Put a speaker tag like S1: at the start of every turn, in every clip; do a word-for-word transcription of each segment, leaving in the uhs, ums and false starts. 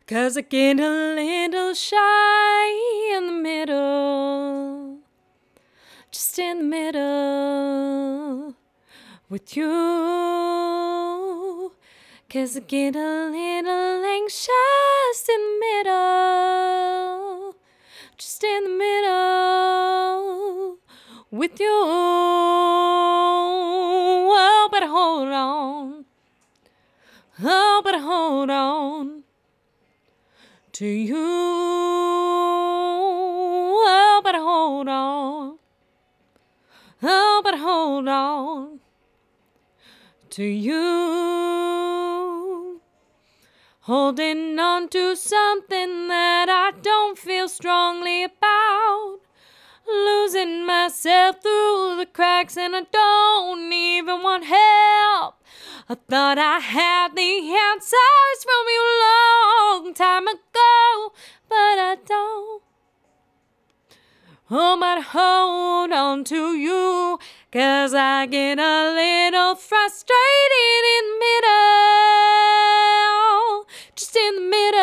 S1: 'Cause I get a little shy in the middle, just in the middle with you. 'Cause I get a little anxious in the middle, just in the middle with you. Oh, but hold on, oh, but hold on to you. Oh, but hold on, oh, but hold on to you. Holding on to something that I don't feel strongly about. Losing myself through the cracks and I don't even want help. I thought I had the answers from you a long time ago, but I don't. Oh, but hold on to you, 'cause I get a little frustrated in the middle, just in the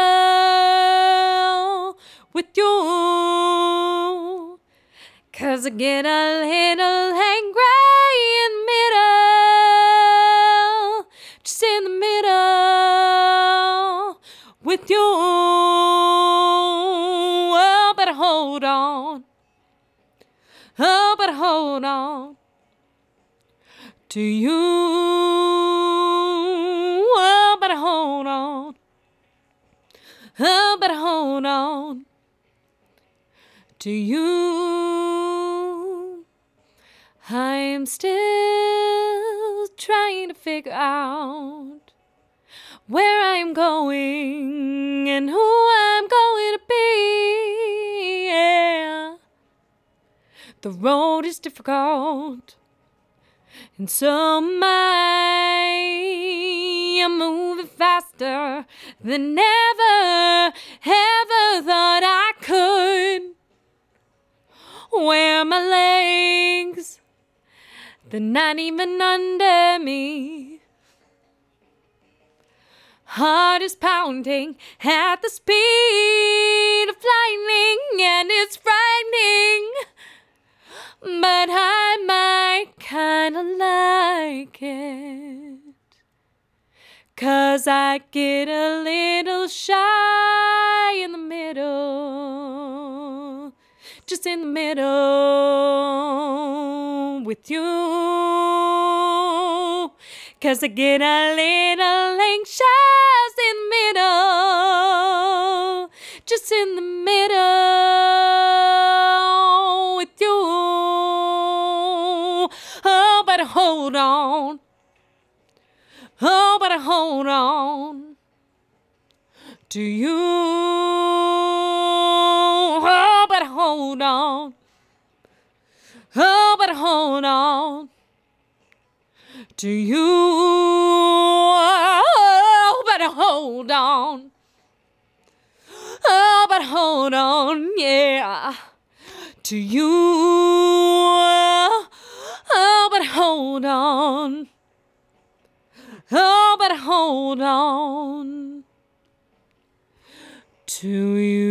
S1: middle with you. 'Cause I get a little angry in the middle, just in the middle with you. Oh, but hold on, oh, but hold on to you. Oh, but hold on, oh, but hold on to you. I'm still trying to figure out where I'm going and who I'm going to be. Yeah. The road is difficult, and so am I. I'm moving faster than ever, ever thought I could. Where are my legs? They're not even under me. Heart is pounding at the speed of lightning, and it's frightening, but I might kinda like it. 'Cause I get a little shy in the middle, just in the middle with you. 'Cause I get a little anxious in the middle, just in the middle with you. Oh, but hold on, oh, but hold on to you. Oh, but hold on, oh, but hold on to you. Oh, but hold on, oh, but hold on, yeah, to you. Oh, but hold on, oh, but hold on to you.